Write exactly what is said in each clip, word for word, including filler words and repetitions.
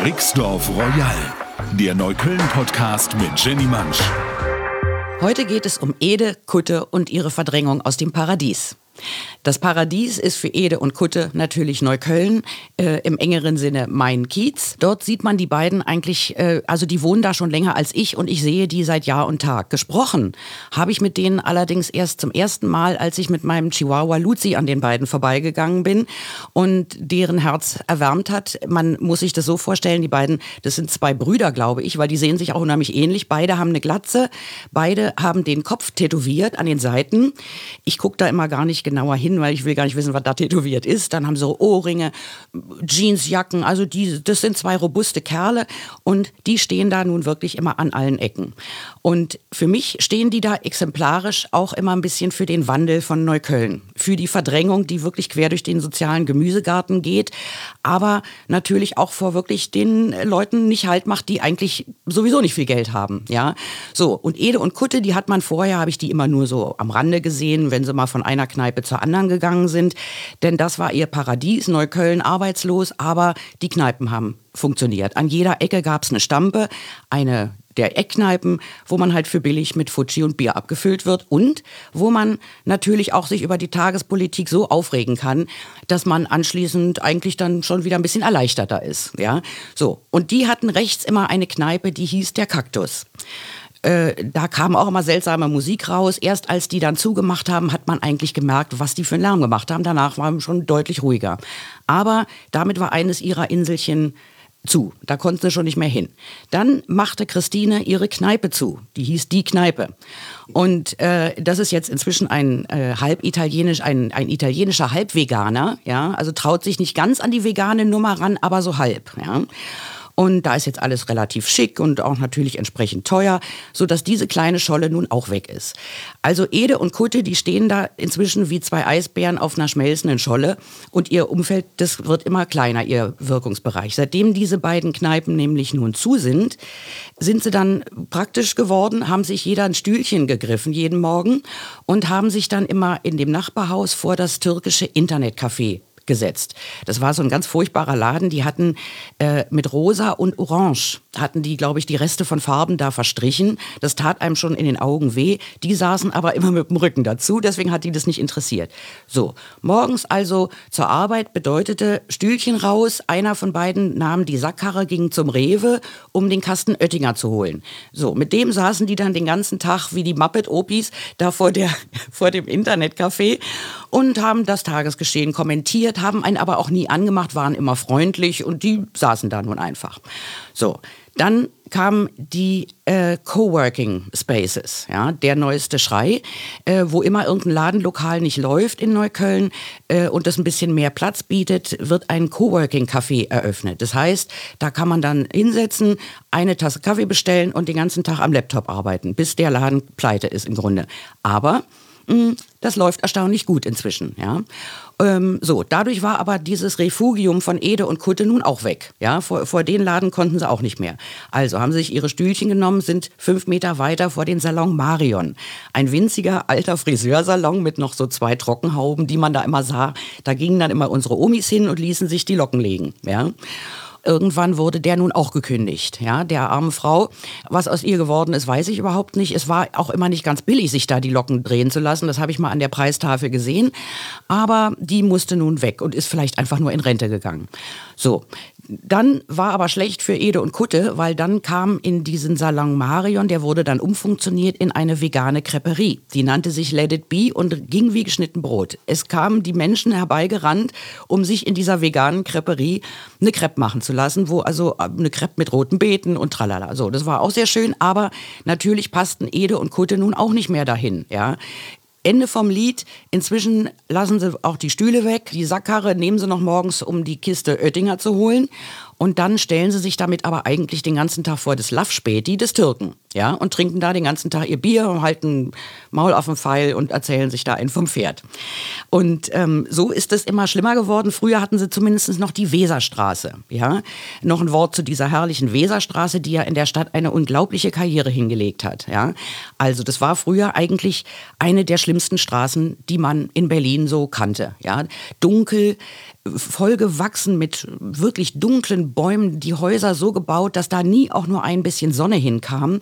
Rixdorf Royal, der Neukölln-Podcast mit Jenny Mansch. Heute geht es um Ede, Kutte und ihre Verdrängung aus dem Paradies. Das Paradies ist für Ede und Kutte natürlich Neukölln, äh, im engeren Sinne mein Kiez. Dort sieht man die beiden eigentlich, äh, also die wohnen da schon länger als ich und ich sehe die seit Jahr und Tag. Gesprochen habe ich mit denen allerdings erst zum ersten Mal, als ich mit meinem Chihuahua Luzi an den beiden vorbeigegangen bin und deren Herz erwärmt hat. Man muss sich das so vorstellen, die beiden, das sind zwei Brüder, glaube ich, weil die sehen sich auch unheimlich ähnlich. Beide haben eine Glatze, beide haben den Kopf tätowiert an den Seiten. Ich gucke da immer gar nicht genauer hin, weil ich will gar nicht wissen, was da tätowiert ist. Dann haben sie so Ohrringe, Jeansjacken, also die, das sind zwei robuste Kerle und die stehen da nun wirklich immer an allen Ecken. Und für mich stehen die da exemplarisch auch immer ein bisschen für den Wandel von Neukölln, für die Verdrängung, die wirklich quer durch den sozialen Gemüsegarten geht, aber natürlich auch vor wirklich den Leuten nicht Halt macht, die eigentlich sowieso nicht viel Geld haben. Ja, so, und Ede und Kutte, die hat man vorher, habe ich die immer nur so am Rande gesehen, wenn sie mal von einer Kneipe zur anderen gegangen sind, denn das war ihr Paradies, Neukölln arbeitslos, aber die Kneipen haben funktioniert. An jeder Ecke gab es eine Stampe, eine der Eckkneipen, wo man halt für billig mit Fuji und Bier abgefüllt wird und wo man natürlich auch sich über die Tagespolitik so aufregen kann, dass man anschließend eigentlich dann schon wieder ein bisschen erleichterter ist. Ja? So. Und die hatten rechts immer eine Kneipe, die hieß der Kaktus. Äh, da kam auch immer seltsame Musik raus. Erst als die dann zugemacht haben, hat man eigentlich gemerkt, was die für einen Lärm gemacht haben. Danach war es schon deutlich ruhiger. Aber damit war eines ihrer Inselchen zu. Da konnten sie schon nicht mehr hin. Dann machte Christine ihre Kneipe zu. Die hieß Die Kneipe. Und äh, das ist jetzt inzwischen ein äh, halb italienisch, ein, ein italienischer Halbveganer. Ja? Also traut sich nicht ganz an die vegane Nummer ran, aber so halb. Ja? Und da ist jetzt alles relativ schick und auch natürlich entsprechend teuer, sodass diese kleine Scholle nun auch weg ist. Also Ede und Kutte, die stehen da inzwischen wie zwei Eisbären auf einer schmelzenden Scholle und ihr Umfeld, das wird immer kleiner, ihr Wirkungsbereich. Seitdem diese beiden Kneipen nämlich nun zu sind, sind sie dann praktisch geworden, haben sich jeder ein Stühlchen gegriffen jeden Morgen und haben sich dann immer in dem Nachbarhaus vor das türkische Internetcafé gesetzt. Das war so ein ganz furchtbarer Laden. Die hatten äh, mit Rosa und Orange, hatten die, glaube ich, die Reste von Farben da verstrichen. Das tat einem schon in den Augen weh. Die saßen aber immer mit dem Rücken dazu, deswegen hat die das nicht interessiert. So, morgens also zur Arbeit bedeutete Stühlchen raus. Einer von beiden nahm die Sackkarre, ging zum Rewe, um den Kasten Oettinger zu holen. So, mit dem saßen die dann den ganzen Tag wie die Muppet-Opis da vor, der, vor dem Internetcafé und haben das Tagesgeschehen kommentiert, haben einen aber auch nie angemacht, waren immer freundlich und die saßen da nun einfach. So, dann kamen die äh, Coworking Spaces, ja, der neueste Schrei, äh, wo immer irgendein Ladenlokal nicht läuft in Neukölln äh, und das ein bisschen mehr Platz bietet, wird ein Coworking Café eröffnet. Das heißt, da kann man dann hinsetzen, eine Tasse Kaffee bestellen und den ganzen Tag am Laptop arbeiten, bis der Laden pleite ist im Grunde. Aber mh, das läuft erstaunlich gut inzwischen, ja. Ähm, so, dadurch war aber dieses Refugium von Ede und Kutte nun auch weg. Ja, vor, vor den Laden konnten sie auch nicht mehr. Also haben sie sich ihre Stühlchen genommen, sind fünf Meter weiter vor den Salon Marion. Ein winziger alter Friseursalon mit noch so zwei Trockenhauben, die man da immer sah. Da gingen dann immer unsere Omis hin und ließen sich die Locken legen. Ja. Irgendwann wurde der nun auch gekündigt, ja, der arme Frau. Was aus ihr geworden ist, weiß ich überhaupt nicht. Es war auch immer nicht ganz billig, sich da die Locken drehen zu lassen. Das habe ich mal an der Preistafel gesehen. Aber die musste nun weg und ist vielleicht einfach nur in Rente gegangen. So, dann war aber schlecht für Ede und Kutte, weil dann kam in diesen Salon Marion, der wurde dann umfunktioniert in eine vegane Creperie. Die nannte sich Let It Be und ging wie geschnitten Brot. Es kamen die Menschen herbeigerannt, um sich in dieser veganen Creperie eine Crepe machen zu lassen, wo also eine Crepe mit roten Beeten und tralala. So, das war auch sehr schön, aber natürlich passten Ede und Kutte nun auch nicht mehr dahin, ja. Ende vom Lied. Inzwischen lassen sie auch die Stühle weg. Die Sackkarre nehmen sie noch morgens, um die Kiste Oettinger zu holen. Und dann stellen sie sich damit aber eigentlich den ganzen Tag vor das Laffspäti des Türken. Ja, und trinken da den ganzen Tag ihr Bier und halten Maul auf den Pfeil und erzählen sich da einen vom Pferd. Und ähm, so ist es immer schlimmer geworden. Früher hatten sie zumindest noch die Weserstraße. Ja, noch ein Wort zu dieser herrlichen Weserstraße, die ja in der Stadt eine unglaubliche Karriere hingelegt hat. Ja, also das war früher eigentlich eine der schlimmsten Straßen, die man in Berlin so kannte. Ja, dunkel, vollgewachsen mit wirklich dunklen Bäumen, die Häuser so gebaut, dass da nie auch nur ein bisschen Sonne hinkam.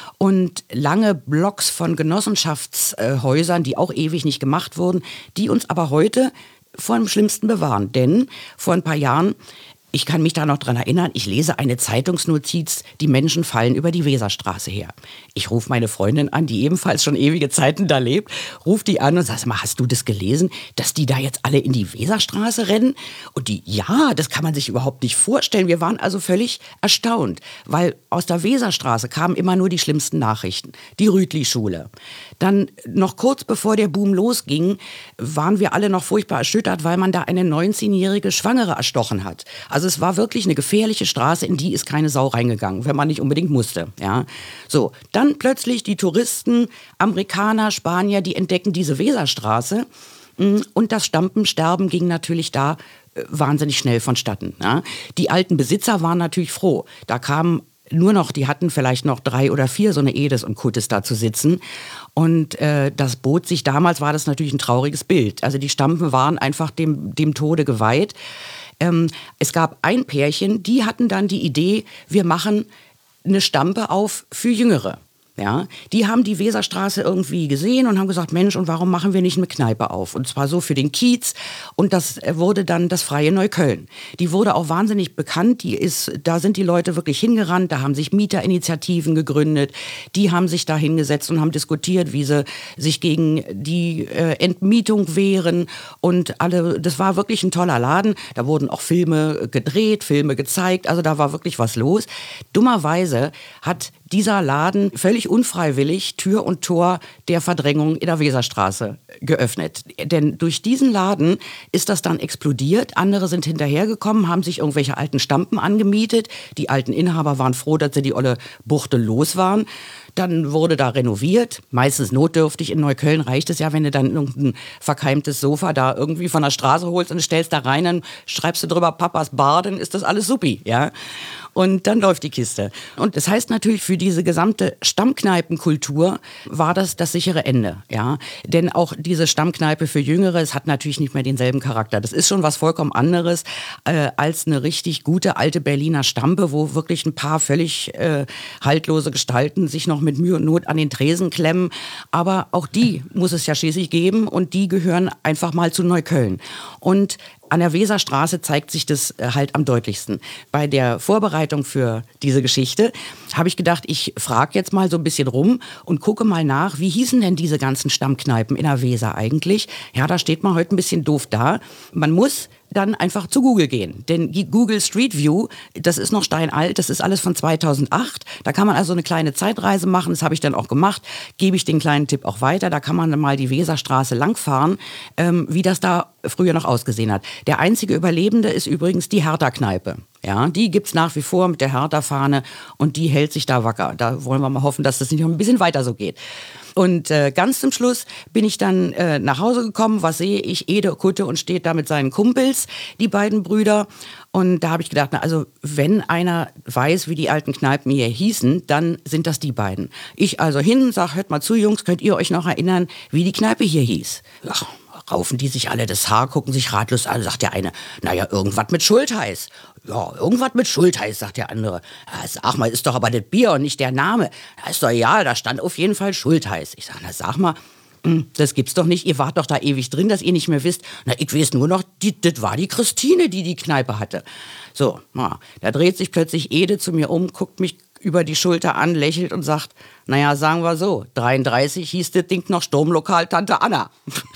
Und lange Blocks von Genossenschaftshäusern, die auch ewig nicht gemacht wurden, die uns aber heute vor dem Schlimmsten bewahren. Denn vor ein paar Jahren, ich kann mich da noch dran erinnern, ich lese eine Zeitungsnotiz, die Menschen fallen über die Weserstraße her. Ich rufe meine Freundin an, die ebenfalls schon ewige Zeiten da lebt, rufe die an und sage, mal, hast du das gelesen, dass die da jetzt alle in die Weserstraße rennen? Und die, ja, das kann man sich überhaupt nicht vorstellen. Wir waren also völlig erstaunt, weil aus der Weserstraße kamen immer nur die schlimmsten Nachrichten. Die Rütli-Schule. Dann noch kurz bevor der Boom losging, waren wir alle noch furchtbar erschüttert, weil man da eine neunzehnjährige Schwangere erstochen hat. Also es war wirklich eine gefährliche Straße, in die ist keine Sau reingegangen, wenn man nicht unbedingt musste. Ja. So, dann plötzlich die Touristen, Amerikaner, Spanier, die entdecken diese Weserstraße und das Stampen, Sterben ging natürlich da äh, wahnsinnig schnell vonstatten. Ja. Die alten Besitzer waren natürlich froh. Da kamen nur noch, die hatten vielleicht noch drei oder vier so eine Edes und Kuttes da zu sitzen. Und äh, das bot sich, damals war das natürlich ein trauriges Bild. Also die Stampen waren einfach dem, dem Tode geweiht. Ähm, es gab ein Pärchen, die hatten dann die Idee, wir machen eine Stampe auf für Jüngere. Ja, die haben die Weserstraße irgendwie gesehen und haben gesagt, Mensch, und warum machen wir nicht eine Kneipe auf? Und zwar so für den Kiez. Und das wurde dann das Freie Neukölln. Die wurde auch wahnsinnig bekannt. Die ist, da sind die Leute wirklich hingerannt. Da haben sich Mieterinitiativen gegründet. Die haben sich da hingesetzt und haben diskutiert, wie sie sich gegen die äh, Entmietung wehren. Und alle, das war wirklich ein toller Laden. Da wurden auch Filme gedreht, Filme gezeigt. Also da war wirklich was los. Dummerweise hat dieser Laden völlig unfreiwillig Tür und Tor der Verdrängung in der Weserstraße geöffnet. Denn durch diesen Laden ist das dann explodiert. Andere sind hinterhergekommen, haben sich irgendwelche alten Stampen angemietet. Die alten Inhaber waren froh, dass sie die olle Buchte los waren. Dann wurde da renoviert, meistens notdürftig. In Neukölln reicht es ja, wenn du dann irgendein verkeimtes Sofa da irgendwie von der Straße holst und stellst da rein, dann schreibst du drüber Papas Bar, dann ist das alles supi, ja. Und dann läuft die Kiste. Und das heißt natürlich, für diese gesamte Stammkneipenkultur war das das sichere Ende, ja. Denn auch diese Stammkneipe für Jüngere, es hat natürlich nicht mehr denselben Charakter. Das ist schon was vollkommen anderes äh, als eine richtig gute alte Berliner Stampe, wo wirklich ein paar völlig äh, haltlose Gestalten sich noch mit Mühe und Not an den Tresen klemmen. Aber auch die muss es ja schließlich geben und die gehören einfach mal zu Neukölln. Und an der Weserstraße zeigt sich das halt am deutlichsten. Bei der Vorbereitung für diese Geschichte habe ich gedacht, ich frage jetzt mal so ein bisschen rum und gucke mal nach, wie hießen denn diese ganzen Stammkneipen in der Weser eigentlich? Ja, da steht man heute ein bisschen doof da. Man muss dann einfach zu Google gehen. Denn Google Street View, das ist noch steinalt, das ist alles von zweitausendacht. Da kann man also eine kleine Zeitreise machen, das habe ich dann auch gemacht, gebe ich den kleinen Tipp auch weiter. Da kann man dann mal die Weserstraße langfahren, ähm, wie das da früher noch ausgesehen hat. Der einzige Überlebende ist übrigens die Hertha-Kneipe. Ja, die gibt's nach wie vor mit der Hertha-Fahne und die hält sich da wacker. Da wollen wir mal hoffen, dass das nicht noch ein bisschen weiter so geht. Und äh, ganz zum Schluss bin ich dann äh, nach Hause gekommen. Was sehe ich? Ede Kutte und steht da mit seinen Kumpels, die beiden Brüder. Und da habe ich gedacht, na, also wenn einer weiß, wie die alten Kneipen hier hießen, dann sind das die beiden. Ich also hin, sag, hört mal zu, Jungs, könnt ihr euch noch erinnern, wie die Kneipe hier hieß? Ach, raufen die sich alle das Haar, gucken sich ratlos an, sagt der eine, naja, irgendwas mit Schultheiß. Ja, irgendwas mit Schultheiß, sagt der andere. Ja, sag mal, ist doch aber das Bier und nicht der Name. Ja, ist doch ja, da stand auf jeden Fall Schultheiß. Ich sag, na sag mal, das gibt's doch nicht, ihr wart doch da ewig drin, dass ihr nicht mehr wisst. Na, ich weiß nur noch, die, das war die Christine, die die Kneipe hatte. So, na, da dreht sich plötzlich Ede zu mir um, guckt mich über die Schulter an, lächelt und sagt, naja, sagen wir so, dreiunddreißig hieß das Ding noch Sturmlokal Tante Anna.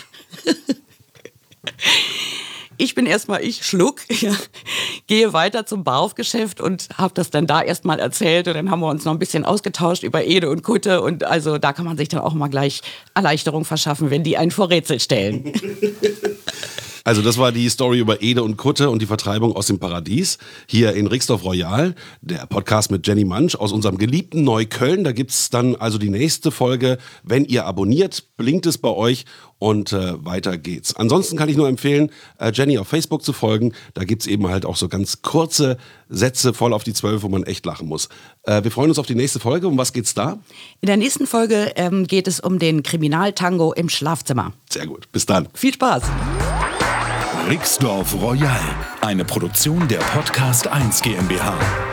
Ich bin erstmal, ich schluck, ja, gehe weiter zum Bauhaufgeschäft und habe das dann da erstmal erzählt und dann haben wir uns noch ein bisschen ausgetauscht über Ede und Kutte und also da kann man sich dann auch mal gleich Erleichterung verschaffen, wenn die einen vor Rätsel stellen. Also das war die Story über Ede und Kutte und die Vertreibung aus dem Paradies. Hier in Rixdorf Royal, der Podcast mit Jenny Mansch aus unserem geliebten Neukölln. Da gibt's dann also die nächste Folge. Wenn ihr abonniert, blinkt es bei euch und äh, weiter geht's. Ansonsten kann ich nur empfehlen, äh, Jenny auf Facebook zu folgen. Da gibt's eben halt auch so ganz kurze Sätze voll auf die Zwölf, wo man echt lachen muss. Äh, wir freuen uns auf die nächste Folge. Um was geht's da? In der nächsten Folge ähm, geht es um den Kriminaltango im Schlafzimmer. Sehr gut. Bis dann. Viel Spaß. Rixdorf Royal, eine Produktion der Podcast eins GmbH.